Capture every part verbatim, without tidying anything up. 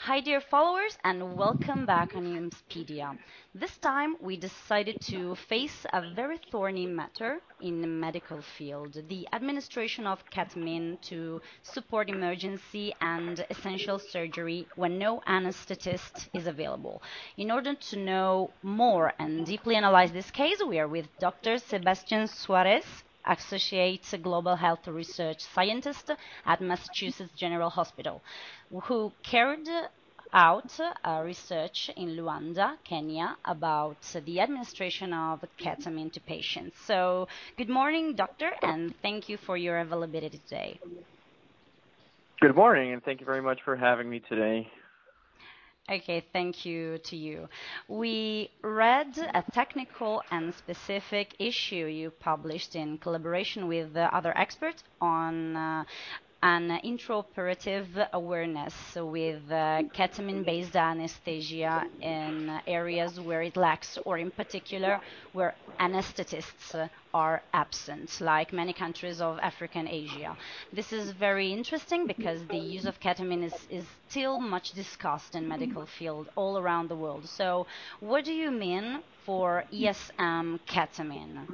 Hi, dear followers, and welcome back on Newspedia. This time, we decided to face a very thorny matter in the medical field, the administration of ketamine to support emergency and essential surgery when no anesthetist is available. In order to know more and deeply analyze this case, we are with Doctor Sebastian Suarez, Associate Global Health Research Scientist at Massachusetts General Hospital, who carried out uh, research in Luanda, Kenya, about the administration of ketamine to patients. So, good morning, doctor, and thank you for your availability today. Good morning, and thank you very much for having me today. Okay, thank you to you. We read a technical and specific issue you published in collaboration with uh, other experts on uh, an intraoperative awareness with uh, ketamine-based anesthesia in areas where it lacks, or in particular where anesthetists uh, are absent, like many countries of Africa and Asia. This is very interesting because the use of ketamine is, is still much discussed in medical field all around the world. So, what do you mean for E S M ketamine?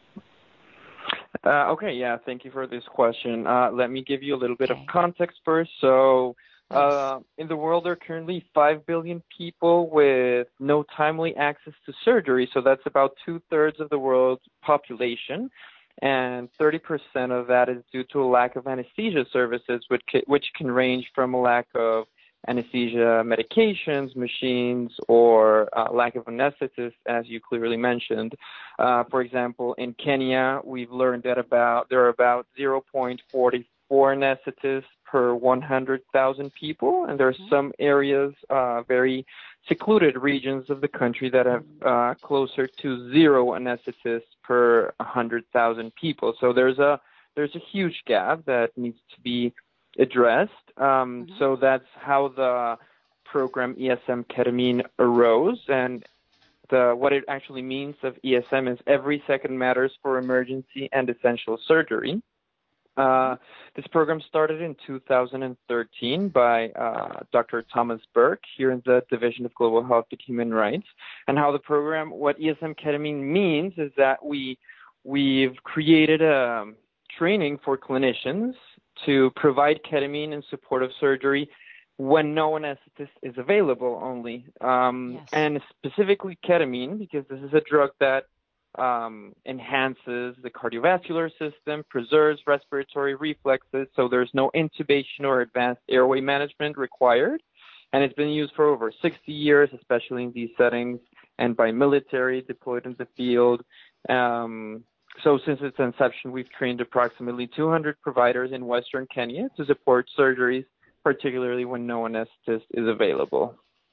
Uh, okay, yeah, thank you for this question. Uh, let me give you a little bit of Okay. context first. So, Yes. uh, in the world, there are currently five billion people with no timely access to surgery. So, that's about two thirds of the world's population. And thirty percent of that is due to a lack of anesthesia services, which can, which can range from a lack of anesthesia medications, machines, or uh, lack of anesthetists, as you clearly mentioned. Uh, for example, in Kenya, we've learned that about there are about zero point four four anesthetists per one hundred thousand people, and there are Mhm. some areas, uh, very secluded regions of the country that have uh, closer to zero anesthetists per one hundred thousand people. So there's a there's a huge gap that needs to be addressed. Um, Mhm. so that's how the program E S M ketamine arose, and the what it actually means of E S M is every second matters for emergency and essential surgery. Uh, Mhm. this program started in two thousand thirteen by uh, Doctor Thomas Burke here in the Division of Global Health and Human Rights. And how the program, what E S M ketamine means is that we we've created a training for clinicians to provide ketamine in support of surgery when no anesthetist is available only, um, Yes. and specifically ketamine, because this is a drug that um, enhances the cardiovascular system, preserves respiratory reflexes, so there's no intubation or advanced airway management required. And it's been used for over sixty years, especially in these settings, and by military deployed in the field. Um, so since its inception, we've trained approximately two hundred providers in Western Kenya to support surgeries, particularly when no anesthetist is available.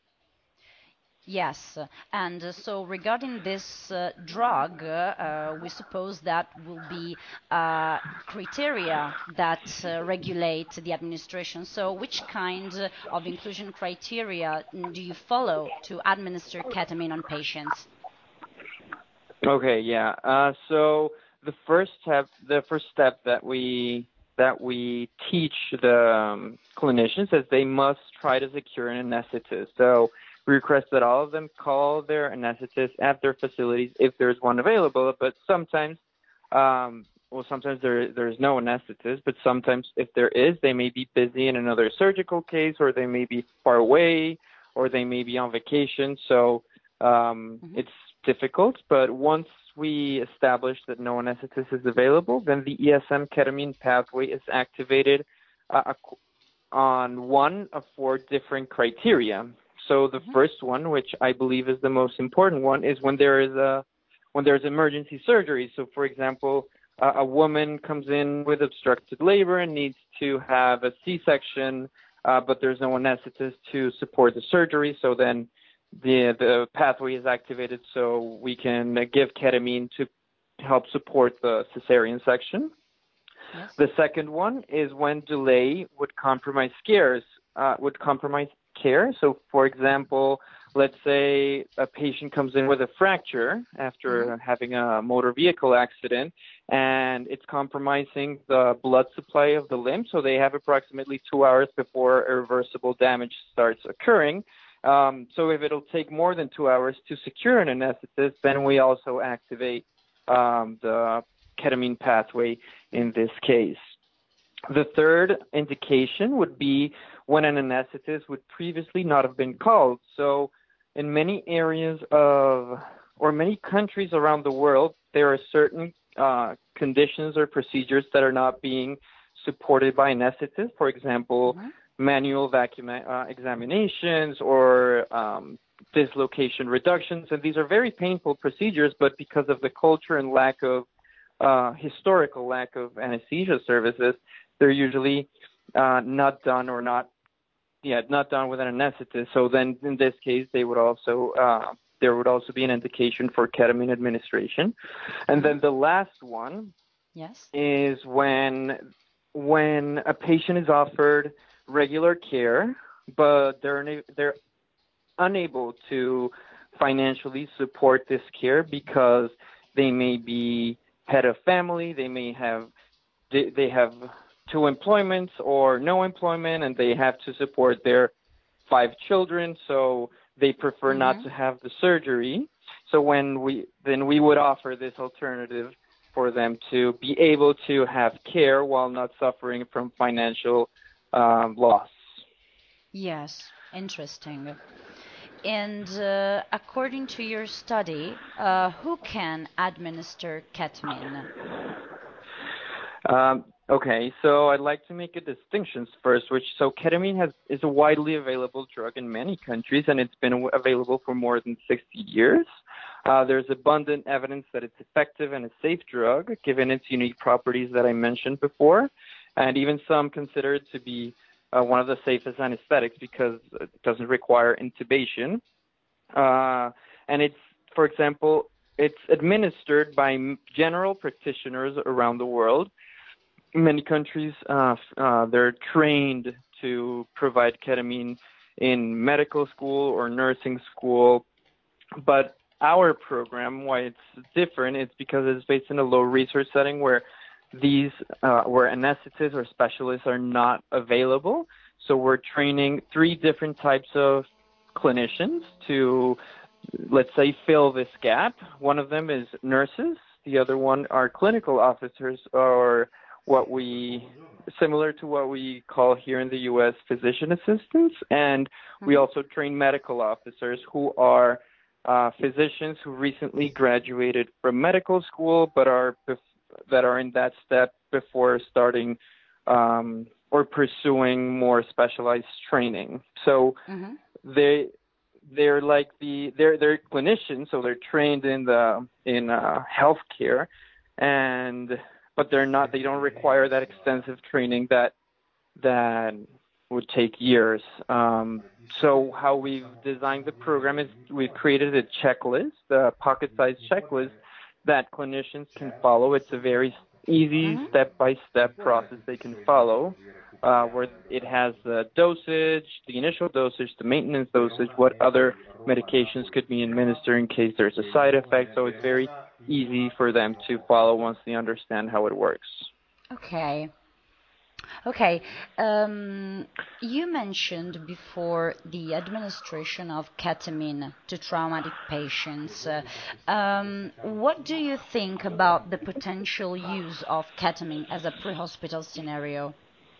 Yes, and uh, so regarding this uh, drug, uh, uh, we suppose that will be uh, criteria that uh, regulate the administration. So, which kind uh, of inclusion criteria mm, do you follow to administer ketamine on patients? Okay, yeah. Uh, so the first step, the first step that we that we teach the um, clinicians is they must try to secure an anesthetist. So we request that all of them call their anesthetist at their facilities if there's one available. But sometimes, um, well, sometimes there there's no anesthetist. But sometimes, if there is, they may be busy in another surgical case, or they may be far away, or they may be on vacation. So um, Hmm. it's difficult, but once we establish that no anesthetist is available, then the E S M ketamine pathway is activated uh, on one of four different criteria. So the Hmm. first one, which I believe is the most important one, is when there is a when there's emergency surgery. So, for example, uh, a woman comes in with obstructed labor and needs to have a C-section, uh, but there's no anesthetist to support the surgery. So then the the pathway is activated, so we can uh, give ketamine to help support the cesarean section. Yes. The second one is when delay would compromise cares, uh, would compromise care. So, for example, let's say a patient comes in with a fracture after Mm-hmm. having a motor vehicle accident, and it's compromising the blood supply of the limb, so they have approximately two hours before irreversible damage starts occurring. Um, so if it'll take more than two hours to secure an anesthetist, then we also activate um, the ketamine pathway in this case. The third indication would be when an anesthetist would previously not have been called. So in many areas of, or many countries around the world, there are certain uh, conditions or procedures that are not being supported by anesthetists. For example, Mm-hmm. manual vacuum uh, examinations or um, dislocation reductions. And these are very painful procedures, but because of the culture and lack of uh, historical lack of anesthesia services, they're usually uh, not done or not, yeah, not done with an anesthetist. So then, in this case, they would also uh, there would also be an indication for ketamine administration. And Mm-hmm. then the last one Yes. is when when a patient is offered regular care, but they're una- they're unable to financially support this care because they may be head of family, they may have they, they have two employments or no employment, and they have to support their five children, so they prefer not Mm-hmm. to have the surgery. So when we then we would offer this alternative for them to be able to have care while not suffering from financial um, loss. Yes. Interesting. And uh, according to your study, uh, who can administer ketamine? Um, okay, so I'd like to make a distinction first, which so ketamine has is a widely available drug in many countries, and it's been aw- available for more than sixty years. Uh, there's abundant evidence that it's effective and a safe drug, given its unique properties that I mentioned before, and even some consider it to be uh, one of the safest anesthetics because it doesn't require intubation. Uh, and it's, for example, it's administered by m- general practitioners around the world. In many countries, uh, uh, they're trained to provide ketamine in medical school or nursing school. But our program, why it's different, it's because it's based in a low research setting where these, uh, where anesthetists or specialists are not available. So we're training three different types of clinicians to, let's say, fill this gap. One of them is nurses. The other one are clinical officers, or what we similar to what we call here in the U S physician assistants. And we Mm-hmm. also train medical officers who are uh, physicians who recently graduated from medical school, but are bef- that are in that step before starting um, or pursuing more specialized training. So Mm-hmm. they they're like the they're they're clinicians, so they're trained in the in uh, healthcare, and but they're not they don't require that extensive training that that would take years. Um, so how we've designed the program is we've created a checklist, a pocket-sized checklist that clinicians can follow. It's a very easy Mm-hmm. step-by-step process they can follow, uh, where it has the dosage, the initial dosage, the maintenance dosage, what other medications could be administered in case there's a side effect. So it's very easy for them to follow once they understand how it works. Okay. Okay. Um, you mentioned before the administration of ketamine to traumatic patients. Uh, um, what do you think about the potential use of ketamine as a pre-hospital scenario?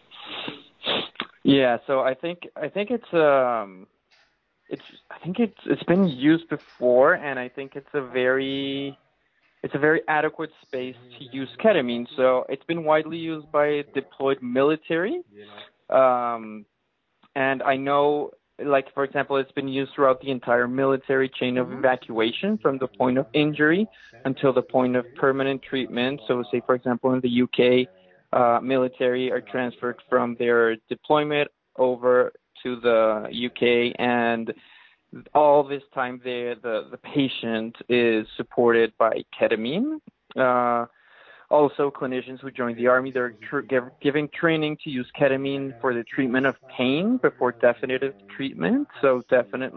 Yeah, so I think I think it's um it's I think it's it's been used before, and I think it's a very it's a very adequate space to use ketamine. So it's been widely used by deployed military, um, and I know, like for example, it's been used throughout the entire military chain of Mm-hmm. evacuation from the point of injury until the point of permanent treatment. So, say for example, in the U K, uh, military are transferred from their deployment over to the U K, and all this time the the, the patient is supported by ketamine. Uh, also, clinicians who join the army, they're tr- give, giving training to use ketamine for the treatment of pain before definitive treatment. So definitely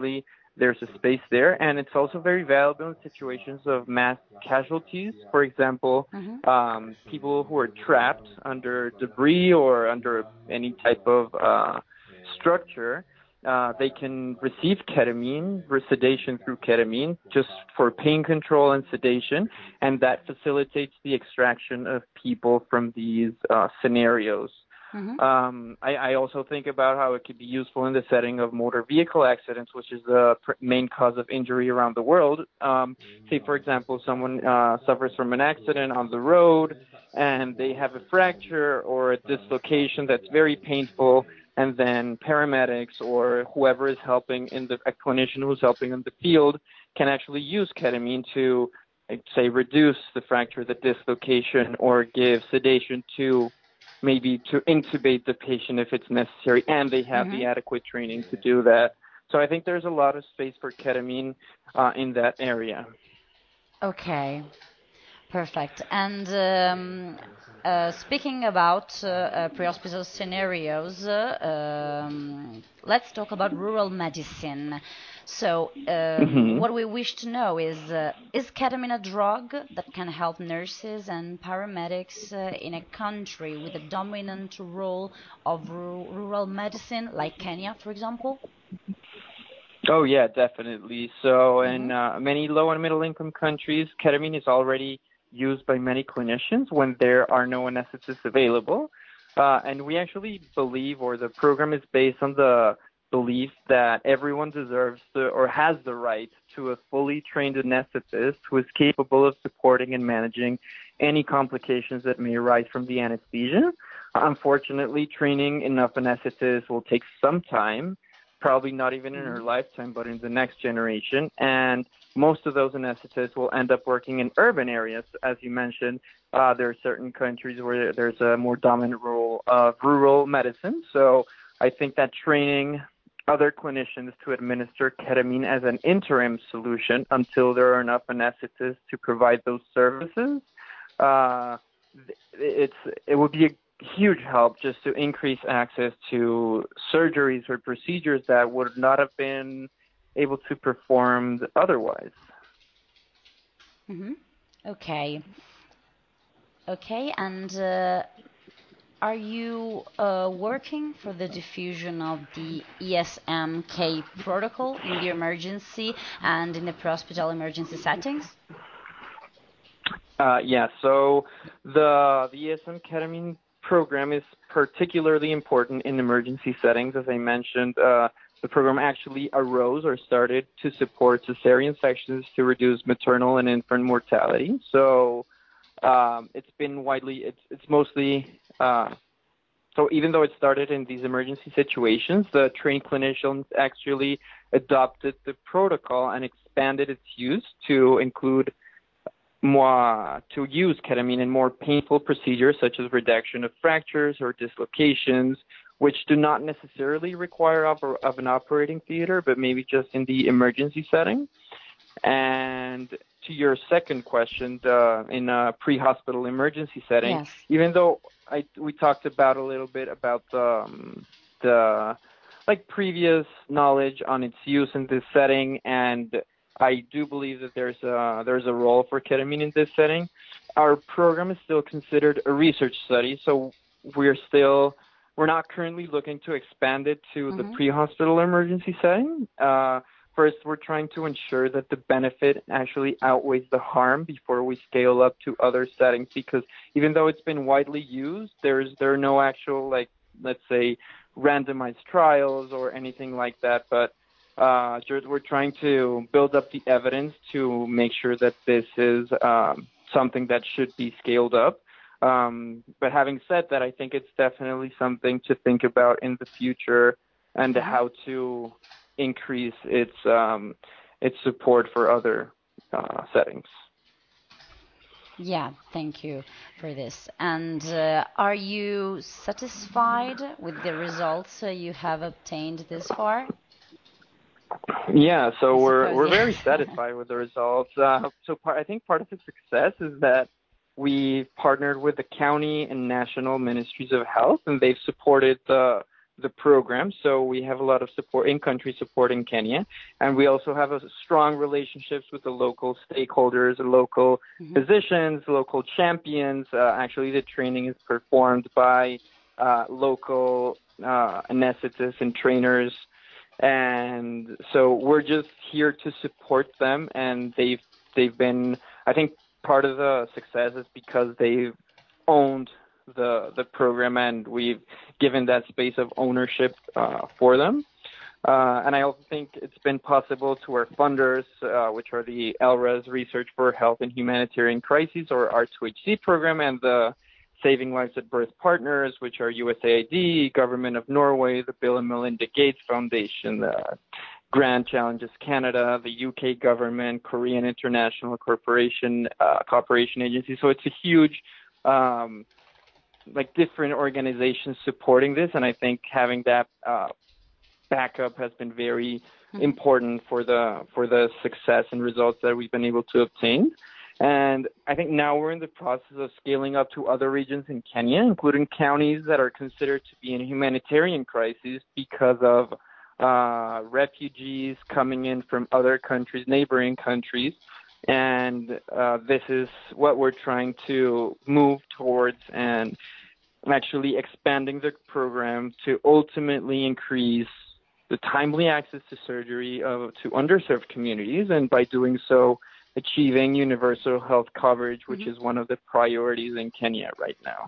there's a space there, and it's also very valuable in situations of mass casualties. For example, Mm-hmm. um, people who are trapped under debris or under any type of uh, structure, uh, they can receive ketamine, sedation through ketamine, just for pain control and sedation, and that facilitates the extraction of people from these uh, scenarios. Mm-hmm. Um, I, I also think about how it could be useful in the setting of motor vehicle accidents, which is the pr- main cause of injury around the world. Um, say, for example, someone uh, suffers from an accident on the road and they have a fracture or a dislocation that's very painful, and then paramedics or whoever is helping in the a clinician who's helping in the field can actually use ketamine to, like, say, reduce the fracture, the dislocation, or give sedation to maybe to intubate the patient if it's necessary, and they have Mm-hmm. the adequate training to do that. So I think there's a lot of space for ketamine uh, in that area. Okay. Perfect. And um, uh, speaking about uh, uh, pre-hospital scenarios, uh, um, let's talk about rural medicine. So, um, hmm what we wish to know is, uh, is ketamine a drug that can help nurses and paramedics uh, in a country with a dominant role of ru- rural medicine, like Kenya, for example? Oh yeah, definitely. So Mm-hmm. in uh, many low and middle income countries, ketamine is already used by many clinicians when there are no anesthetists available. Uh, and we actually believe, or the program is based on the belief that everyone deserves the, or has the right to a fully trained anesthetist who is capable of supporting and managing any complications that may arise from the anesthesia. Unfortunately, training enough anesthetists will take some time, probably not even in Mm-hmm. her lifetime, but in the next generation. And most of those anesthetists will end up working in urban areas. As you mentioned, uh, there are certain countries where there's a more dominant role of rural medicine. So I think that training other clinicians to administer ketamine as an interim solution until there are enough anesthetists to provide those services, uh, it's it would be a huge help just to increase access to surgeries or procedures that would not have been able to perform otherwise. Mm-hmm. Okay. Okay. And uh, are you uh, working for the diffusion of the E S M K protocol in the emergency and in the pre-hospital emergency settings? Uh, yeah, so the the E S M ketamine program is particularly important in emergency settings. As I mentioned, uh, the program actually arose or started to support cesarean sections to reduce maternal and infant mortality. So um, it's been widely, it's it's mostly uh, so even though it started in these emergency situations, the trained clinicians actually adopted the protocol and expanded its use to include more to use ketamine in more painful procedures such as reduction of fractures or dislocations, which do not necessarily require of, of an operating theater, but maybe just in the emergency setting. And to your second question, the, in a pre-hospital emergency setting, Yes. even though I we talked about a little bit about the um, the like previous knowledge on its use in this setting, and I do believe that there's a there's a role for ketamine in this setting. Our program is still considered a research study, so we're still we're not currently looking to expand it to the Mm-hmm. pre-hospital emergency setting. Uh, First, we're trying to ensure that the benefit actually outweighs the harm before we scale up to other settings, because even though it's been widely used, there's there are no actual, like, let's say, randomized trials or anything like that. But uh, just we're trying to build up the evidence to make sure that this is um, something that should be scaled up. Um, but having said that, I think it's definitely something to think about in the future, and Mm-hmm. how to increase its um, its support for other uh, settings. Yeah, thank you for this. And uh, are you satisfied with the results uh, you have obtained this far? Yeah, I so we're suppose we're yes. very satisfied with the results. Uh, so part, I think part of the success is that we've partnered with the county and national ministries of health, and they've supported the the program. So we have a lot of support in country support in Kenya, and we also have a strong relationships with the local stakeholders, local Mhm. physicians, local champions. Uh, actually, the training is performed by uh, local uh, anesthetists and trainers, and so we're just here to support them. And they've they've been, I think, part of the success is because they've owned the the program, and we've given that space of ownership uh, for them. Uh, and I also think it's been possible to our funders, uh, which are the ELRA's Research for Health and Humanitarian Crises, or R two H C program, and the Saving Lives at Birth Partners, which are U S A I D, Government of Norway, the Bill and Melinda Gates Foundation, the Grand Challenges Canada, the U K government, Korean International Corporation, uh, Cooperation Agency. So it's a huge um, like different organizations supporting this, and I think having that uh, backup has been very Mhm. important for the for the success and results that we've been able to obtain. And I think now we're in the process of scaling up to other regions in Kenya, including counties that are considered to be in a humanitarian crisis because of uh, refugees coming in from other countries, neighboring countries. And uh, this is what we're trying to move towards, and actually expanding the program to ultimately increase the timely access to surgery of, to underserved communities, and by doing so, achieving universal health coverage, which Mhm. is one of the priorities in Kenya right now.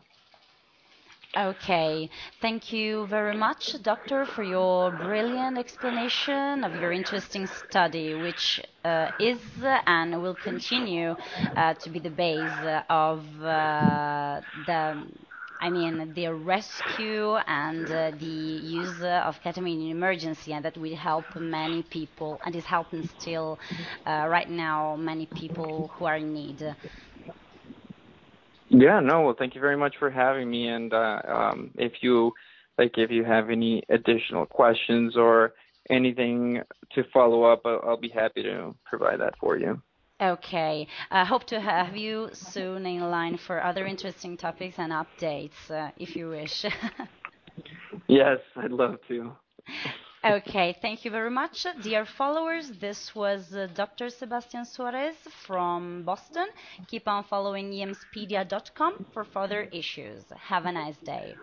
Okay, thank you very much, Doctor, for your brilliant explanation of your interesting study, which uh, is uh, and will continue uh, to be the base uh, of uh, the, I mean, the rescue and uh, the use uh, of ketamine in emergency, and that will help many people, and is helping still uh, right now many people who are in need. Yeah, no, well, thank you very much for having me. And uh, um, if you like, if you have any additional questions or anything to follow up, I'll, I'll be happy to provide that for you. Okay. I hope to have you soon in line for other interesting topics and updates, uh, if you wish. Yes, I'd love to. Okay, thank you very much. Dear followers, this was uh, Doctor Sebastian Suarez from Boston. Keep on following emspedia dot com for further issues. Have a nice day.